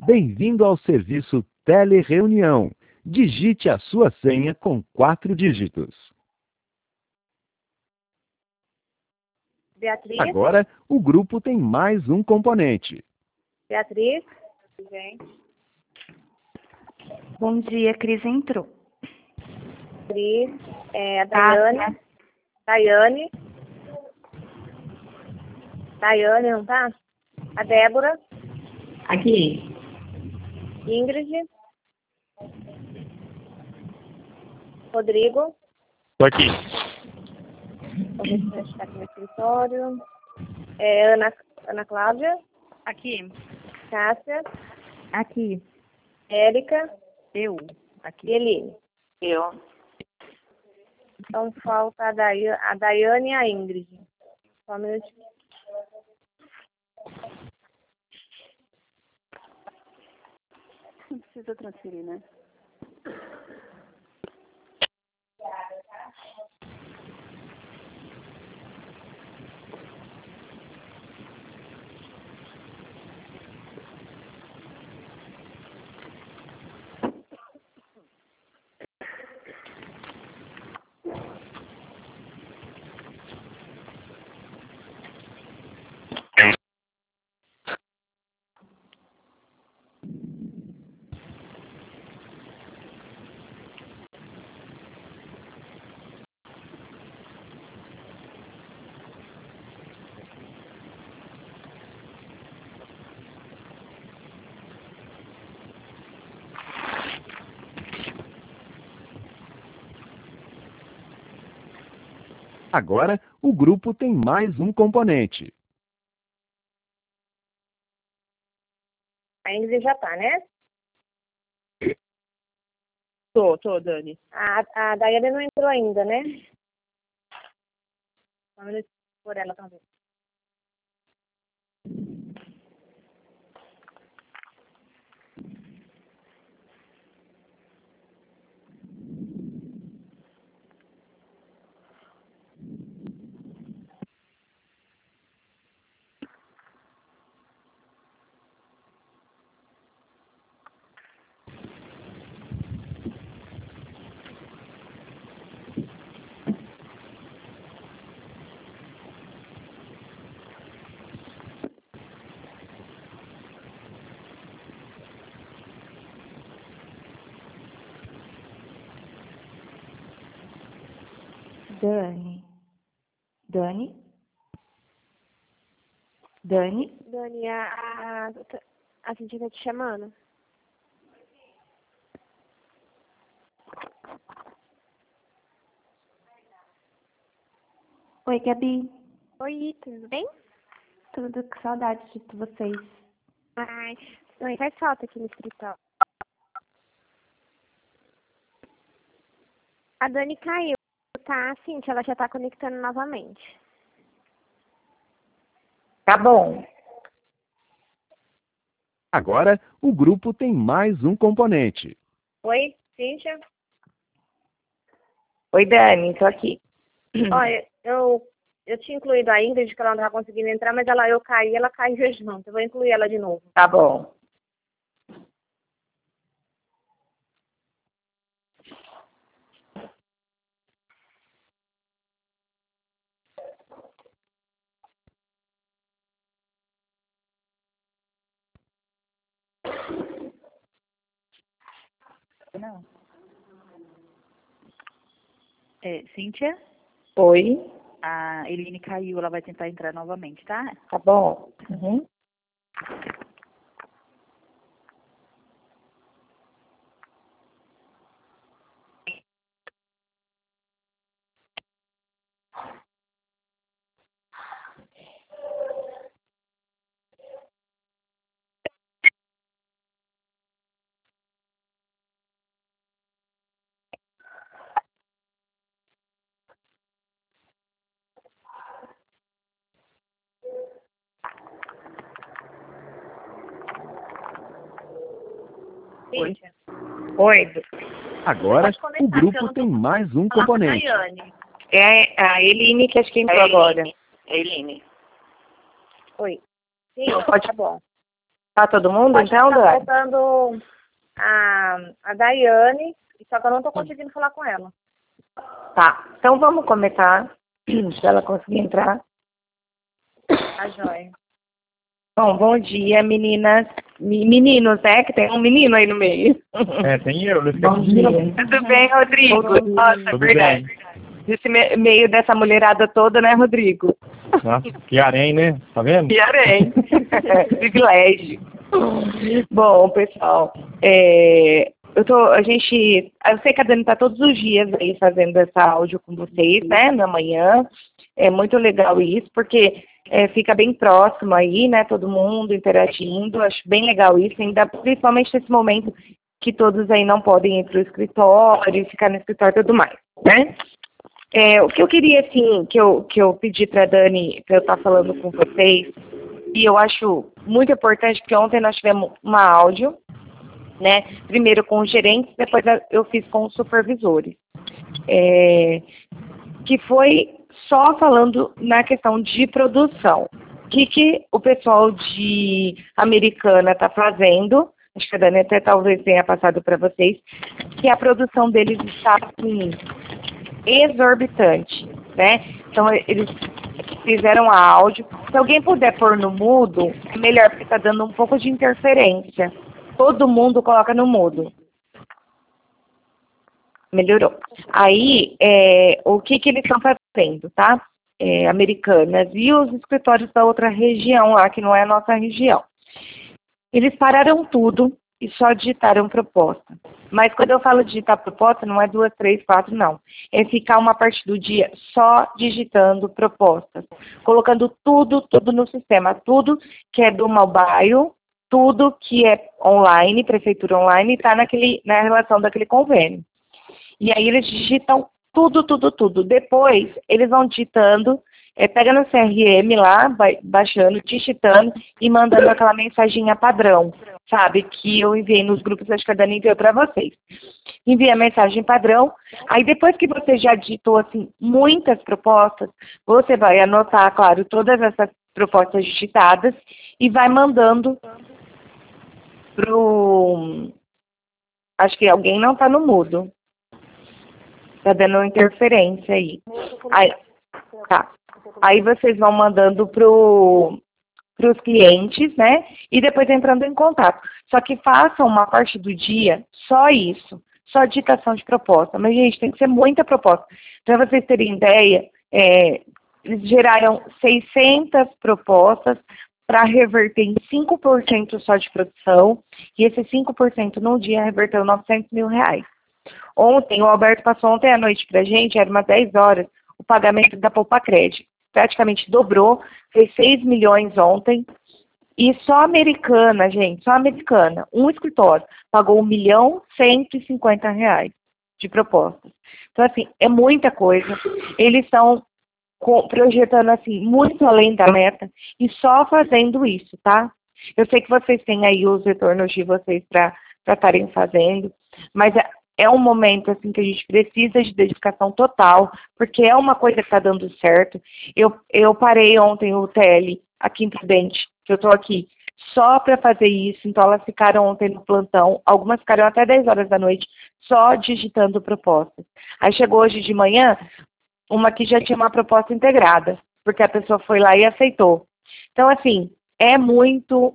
Bem-vindo ao serviço Telereunião. Digite a sua senha com 4 dígitos. Beatriz. Agora, o grupo tem mais um componente. Beatriz. Gente. Bom dia, Cris entrou. Cris. A Daiane. Daiane. Daiane, não tá? A Débora. Aqui. Ingrid. Rodrigo. Tô aqui. Vou ver se está aqui no escritório. Ana Cláudia. Aqui. Cássia. Aqui. Érica. Eu. Aqui. E Eline. Eu. Então falta a Daiane e a Ingrid. Só um minutinho. Não precisa transferir, né? Agora, o grupo tem mais um componente. A Ingrid já tá, né? Tô, Dani. A Daiane não entrou ainda, né? Só um minutinho por ela também. Dani, Dani, a gente tá te chamando. Oi, Gabi. Oi, tudo bem? Tudo, que saudade de vocês. Ai, mãe, faz falta aqui no escritório. A Dani caiu, tá? Cintia, ela já tá conectando novamente. Tá bom. Agora, o grupo tem mais um componente. Oi, Cíntia? Oi, Dani, tô aqui. Olha, eu tinha incluído a Ingrid, que ela não estava conseguindo entrar, mas eu caí, ela caiu junto. Eu vou incluir ela de novo. Tá bom. Não. Cíntia, Oi. a Eline caiu, ela vai tentar entrar novamente, tá? Tá bom. Uhum. Cíntia? Oi. Agora, Pode começar, o que eu grupo não tem tô mais um falando com a componente. Daiane. É a Eline que acho que entrou agora. É a Eline. Oi. Sim, Pode- tá bom. Tá todo mundo, Acho que então, tá Dani? faltando a Daiane, só que eu não tô conseguindo falar com ela. Tá, então vamos começar, se ela conseguir entrar. A joia. Bom, bom dia, meninas. Meninos, né? Que tem um menino aí no meio. Tem eu, Luiz Bom dia. Tudo bem, Rodrigo? Nossa, Tudo verdade. bem. Desse meio dessa mulherada toda, né, Rodrigo? Nossa, que arém, né? Tá vendo? Que arém. Privilégio. Bom, pessoal, eu sei que a Dani tá todos os dias aí fazendo essa áudio com vocês, né, na manhã. É muito legal isso, porque fica bem próximo aí, né, todo mundo interagindo. Acho bem legal isso, ainda principalmente nesse momento que todos aí não podem ir para o escritório, ficar no escritório e tudo mais, né? O que eu queria, assim, que eu pedi para a Dani, para eu estar falando com vocês, e eu acho muito importante, porque ontem nós tivemos uma áudio, né? Primeiro com os gerentes, depois eu fiz com os supervisores. Que foi só falando na questão de produção. O que o pessoal de Americana está fazendo, acho que a Dani até talvez tenha passado para vocês, que a produção deles está, assim, exorbitante, né? Então, eles fizeram a áudio. Se alguém puder pôr no mudo, é melhor, porque está dando um pouco de interferência. Todo mundo coloca no mudo. Melhorou. Aí, o que eles estão fazendo, tá? Americanas e os escritórios da outra região lá, que não é a nossa região. Eles pararam tudo e só digitaram proposta. Mas quando eu falo digitar proposta, não é 2, 3, 4, não. É ficar uma parte do dia só digitando propostas. Colocando tudo no sistema. Tudo que é do mobile, tudo que é online, prefeitura online, está na relação daquele convênio. E aí eles digitam tudo. Depois, eles vão digitando, pega no CRM lá, baixando, digitando e mandando aquela mensaginha padrão, sabe? Que eu enviei nos grupos, acho que a Dani enviou para vocês. Envia a mensagem padrão, aí depois que você já digitou, assim, muitas propostas, você vai anotar, claro, todas essas propostas digitadas e vai mandando pro... Acho que alguém não está no mudo. Tá dando interferência aí. Tá. Aí vocês vão mandando para os clientes, né? E depois entrando em contato. Só que façam uma parte do dia só isso. Só digitação de proposta. Mas, gente, tem que ser muita proposta. Para vocês terem ideia, eles geraram 600 propostas para reverter em 5% só de produção. E esse 5% num dia reverteu R$900 mil. Ontem, o Alberto passou ontem à noite para a gente, era umas 10 horas, o pagamento da Poupa Crédito. Praticamente dobrou, fez 6 milhões ontem. E só Americana, gente, só Americana, um escritório, pagou R$1.150.000 de propostas. Então, assim, é muita coisa. Eles estão projetando, assim, muito além da meta e só fazendo isso, tá? Eu sei que vocês têm aí os retornos de vocês para estarem fazendo, mas é um momento assim que a gente precisa de dedicação total, porque é uma coisa que está dando certo. Eu parei ontem o TL aqui em Prudente, que eu estou aqui, só para fazer isso. Então elas ficaram ontem no plantão, algumas ficaram até 10 horas da noite, só digitando propostas. Aí chegou hoje de manhã, uma que já tinha uma proposta integrada, porque a pessoa foi lá e aceitou. Então, assim, é muito,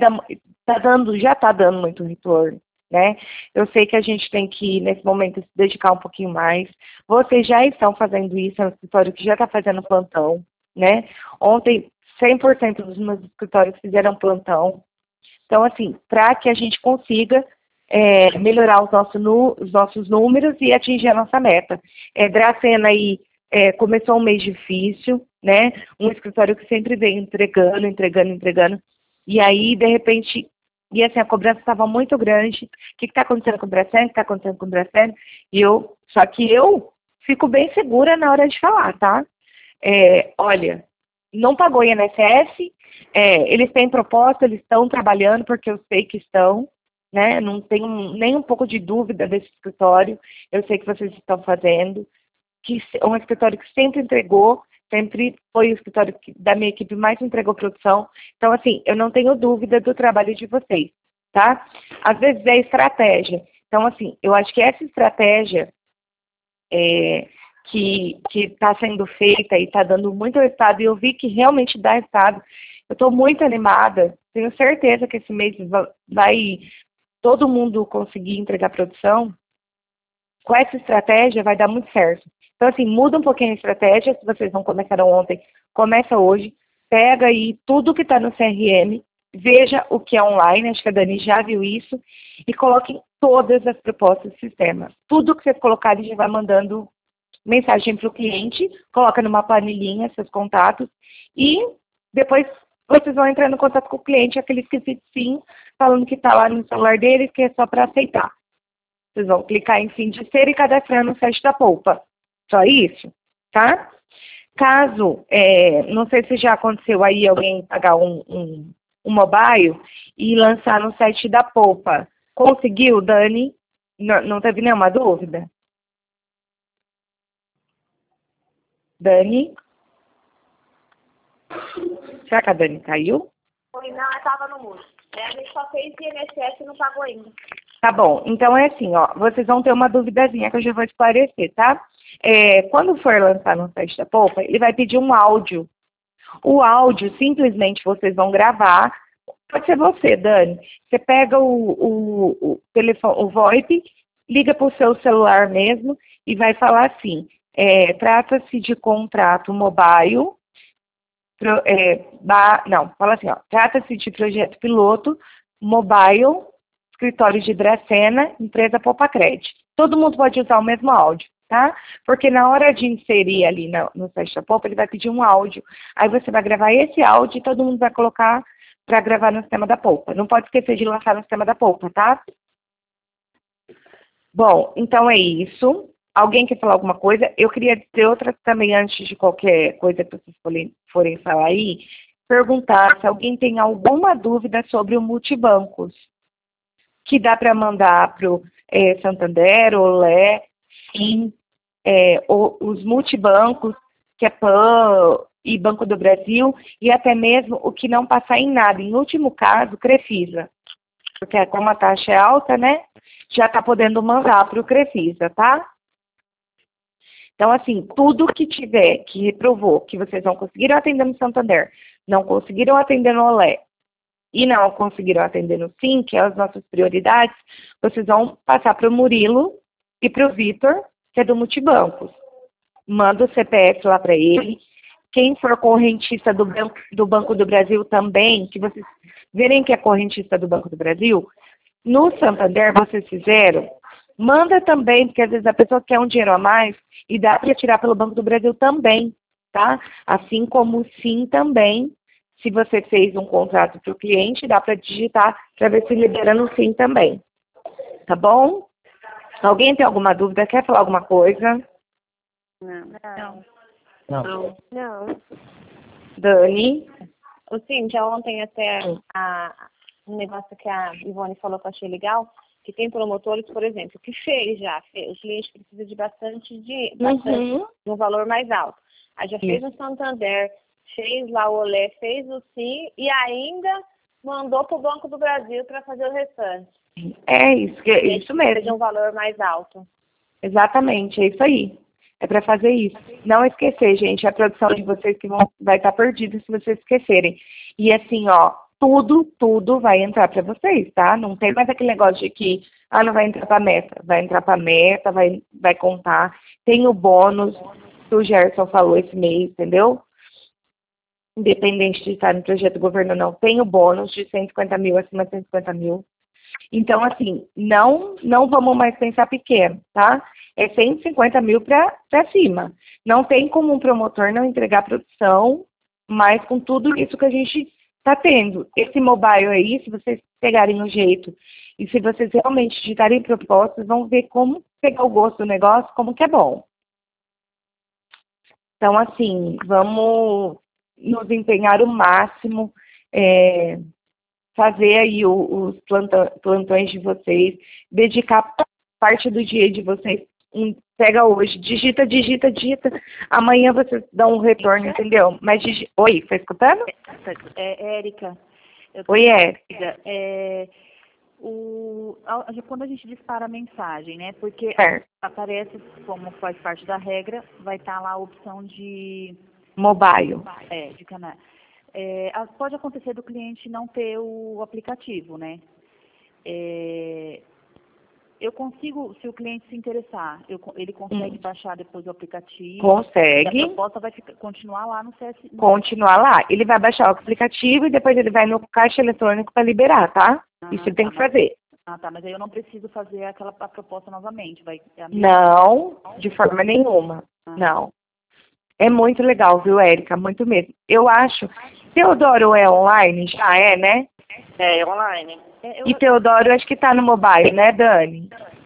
já está dando muito retorno, né? Eu sei que a gente tem que, nesse momento, se dedicar um pouquinho mais. Vocês já estão fazendo isso, é um escritório que já está fazendo plantão, né? Ontem, 100% dos meus escritórios fizeram plantão. Então, assim, para que a gente consiga melhorar os nossos números e atingir a nossa meta. Dracena aí começou um mês difícil, né? Um escritório que sempre vem entregando. E aí, de repente, e assim, a cobrança estava muito grande. O que está acontecendo com o Dracena? O que está acontecendo com o Dracena? Só que eu fico bem segura na hora de falar, tá? Olha, não pagou INSS, eles têm proposta, eles estão trabalhando, porque eu sei que estão, né? Não tenho nem um pouco de dúvida desse escritório, eu sei que vocês estão fazendo, que é um escritório que sempre entregou, sempre foi o escritório da minha equipe mais entregou produção. Então, assim, eu não tenho dúvida do trabalho de vocês, tá? Às vezes é estratégia. Então, assim, eu acho que essa estratégia que está sendo feita e está dando muito resultado, e eu vi que realmente dá resultado. Eu estou muito animada, tenho certeza que esse mês vai todo mundo conseguir entregar produção. Com essa estratégia vai dar muito certo. Então, assim, muda um pouquinho a estratégia, se vocês não começaram ontem, começa hoje, pega aí tudo que está no CRM, veja o que é online, acho que a Dani já viu isso, e coloquem todas as propostas do sistema. Tudo que vocês colocarem já vai mandando mensagem para o cliente, coloca numa planilhinha seus contatos, e depois vocês vão entrar em contato com o cliente, aquele esquisito sim, falando que está lá no celular dele, que é só para aceitar. Vocês vão clicar em fim de ser e cadastrar no site da Poupa. Só isso, tá? Caso, não sei se já aconteceu aí alguém pagar um mobile e lançar no site da Poupa. Conseguiu, Dani? Não teve nenhuma dúvida? Dani? Será que a Dani caiu? Foi, não, eu estava no mundo. A gente só fez INSS e não pagou ainda. Tá bom, então é assim, ó, vocês vão ter uma duvidazinha que eu já vou esclarecer, tá? Quando for lançar no site da Poupa, ele vai pedir um áudio. O áudio, simplesmente, vocês vão gravar. Pode ser você, Dani. Você pega o telefone, o VoIP, liga para o seu celular mesmo e vai falar assim, trata-se de contrato mobile, fala assim, ó, trata-se de projeto piloto, mobile, escritório de Dracena, empresa Poupacred. Todo mundo pode usar o mesmo áudio, tá? Porque na hora de inserir ali no site da Poupa, ele vai pedir um áudio. Aí você vai gravar esse áudio e todo mundo vai colocar para gravar no sistema da Poupa. Não pode esquecer de lançar no sistema da Poupa, tá? Bom, então é isso. Alguém quer falar alguma coisa? Eu queria dizer outra também, antes de qualquer coisa que vocês forem falar aí, perguntar se alguém tem alguma dúvida sobre o multibancos, que dá para mandar para o Santander, Olé, Sim, os multibancos, que é PAN e Banco do Brasil, e até mesmo o que não passar em nada. Em último caso, Crefisa, porque como a taxa é alta, né, já está podendo mandar para o Crefisa, tá? Então, assim, tudo que tiver que reprovou que vocês não conseguiram atender no Santander, não conseguiram atender no Olé, e não conseguiram atender no Sim, que é as nossas prioridades, vocês vão passar para o Murilo e para o Vitor, que é do Multibancos. Manda o CPF lá para ele. Quem for correntista do Banco do Brasil também, que vocês verem que é correntista do Banco do Brasil, no Santander vocês fizeram, manda também, porque às vezes a pessoa quer um dinheiro a mais e dá para tirar pelo Banco do Brasil também, tá? Assim como o Sim também. Se você fez um contrato para o cliente, dá para digitar para ver se libera no Sim também. Tá bom? Alguém tem alguma dúvida? Quer falar alguma coisa? Não. Dani? O Cíntia, ontem até um negócio que a Ivone falou que eu achei legal, que tem promotores, por exemplo, que fez já, o cliente precisa de bastante, de um valor mais alto. Aí já fez no Santander, fez lá o Olé, fez o Sim e ainda mandou para o Banco do Brasil para fazer o restante. É isso mesmo. De um valor mais alto. Exatamente, é isso aí. É para fazer isso. Não esquecer, gente, a produção de vocês que vai estar perdida se vocês esquecerem. E assim, ó, tudo vai entrar para vocês, tá? Não tem mais aquele negócio de que, não vai entrar para meta. Vai entrar para meta, vai contar. Tem o bônus que o Gerson falou esse mês, entendeu? Independente de estar no projeto do governo ou não, tem o bônus de 150 mil acima de 150 mil. Então, assim, não vamos mais pensar pequeno, tá? É 150 mil para cima. Não tem como um promotor não entregar produção, mas com tudo isso que a gente está tendo. Esse mobile aí, se vocês pegarem o jeito e se vocês realmente digitarem propostas, vão ver como pegar o gosto do negócio, como que é bom. Então, assim, vamos nos empenhar o máximo, fazer aí os plantões de vocês, dedicar parte do dia de vocês, Pega hoje, digita. Amanhã você dá um retorno, entendeu? Mas Oi, tá escutando? Érica. Oi, Érica. Quando a gente dispara a mensagem, né? Porque aparece, como faz parte da regra, vai estar lá a opção de... Mobile. De canal. Pode acontecer do cliente não ter o aplicativo, né? Eu consigo, se o cliente se interessar, ele consegue baixar depois o aplicativo? Consegue. E a proposta vai continuar lá no CS? Continuar lá. Ele vai baixar o aplicativo e depois ele vai no caixa eletrônico para liberar, tá? Isso ele tem que fazer. Tá, mas aí eu não preciso fazer a proposta novamente? Não, de forma nenhuma. Não. É muito legal, viu, Érica? Muito mesmo. Eu acho. Teodoro é online? Já é, né? É online. E Teodoro, acho que tá no mobile, né, Dani?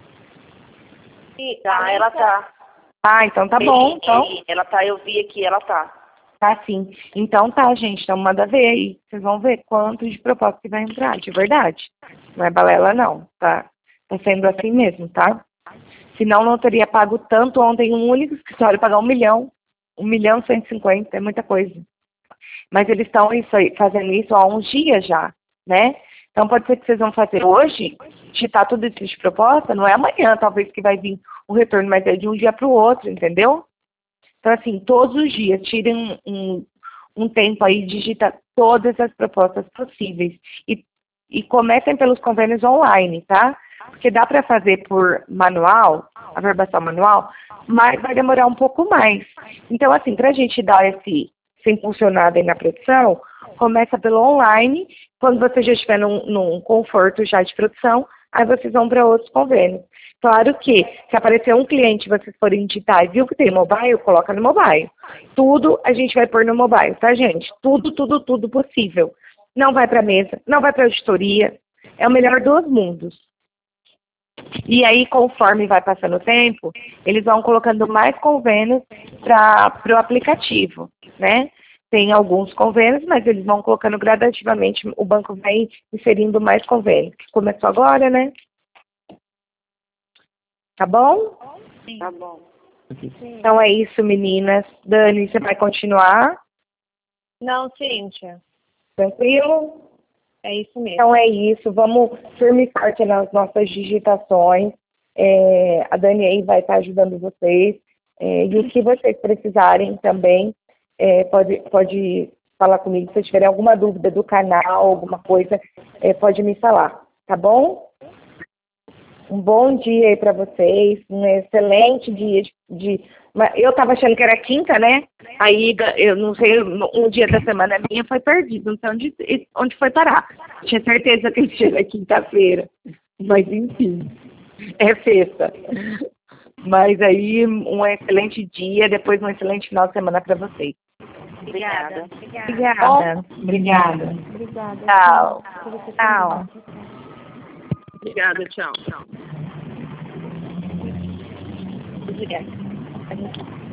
Ela tá. Ah, então tá bom. Então. Ela tá, eu vi aqui, ela tá. Tá sim. Então tá, gente. Então manda ver aí. Vocês vão ver quanto de proposta que vai entrar, de verdade. Não é balela, não. Tá sendo assim mesmo, tá? Senão não teria pago tanto ontem um único escritório pagar 1 milhão. 1.150.000, é muita coisa. Mas eles estão fazendo isso há uns dias já, né? Então pode ser que vocês vão fazer hoje, digitar tudo isso de proposta, não é amanhã, talvez que vai vir o retorno, mas é de um dia para o outro, entendeu? Então, assim, todos os dias, tirem um tempo aí, digita todas as propostas possíveis. E comecem pelos convênios online, tá? Porque dá para fazer por manual, a verbação manual, mas vai demorar um pouco mais. Então, assim, para a gente dar esse impulsionado aí na produção, começa pelo online. Quando você já estiver num conforto já de produção, aí vocês vão para outros convênios. Claro que, se aparecer um cliente, vocês forem digitar e viu que tem mobile, coloca no mobile. Tudo a gente vai pôr no mobile, tá, gente? Tudo possível. Não vai para mesa, não vai para auditoria. É o melhor dos mundos. E aí, conforme vai passando o tempo, eles vão colocando mais convênios para o aplicativo, né? Tem alguns convênios, mas eles vão colocando gradativamente, o banco vai inserindo mais convênios, que começou agora, né? Tá bom? Sim. Tá bom. Então é isso, meninas. Dani, você vai continuar? Não, Cíntia. Tranquilo? É isso mesmo. Então é isso, vamos firme e forte nas nossas digitações. A Dani aí vai estar ajudando vocês. E o que vocês precisarem também, pode falar comigo. Se tiverem alguma dúvida do canal, alguma coisa, pode me falar, tá bom? Um bom dia aí para vocês, um excelente dia eu estava achando que era quinta, né? Aí, eu não sei, um dia da semana minha foi perdido, não sei onde foi parar. Tinha certeza que ele era quinta-feira. Mas, enfim, é sexta. Mas aí, um excelente dia, depois um excelente final de semana para vocês. Obrigada. Obrigada. Tchau. Tchau. Obrigada, tchau. Obrigada.